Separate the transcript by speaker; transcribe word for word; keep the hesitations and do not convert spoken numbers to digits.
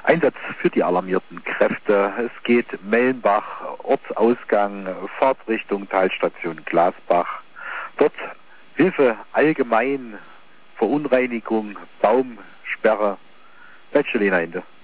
Speaker 1: Einsatz für die alarmierten Kräfte. Es geht Mellenbach, Ortsausgang, Fahrtrichtung Talstation Glasbach. Dort Hilfe allgemein, Verunreinigung, Baumsperre. Welche Lena Ende?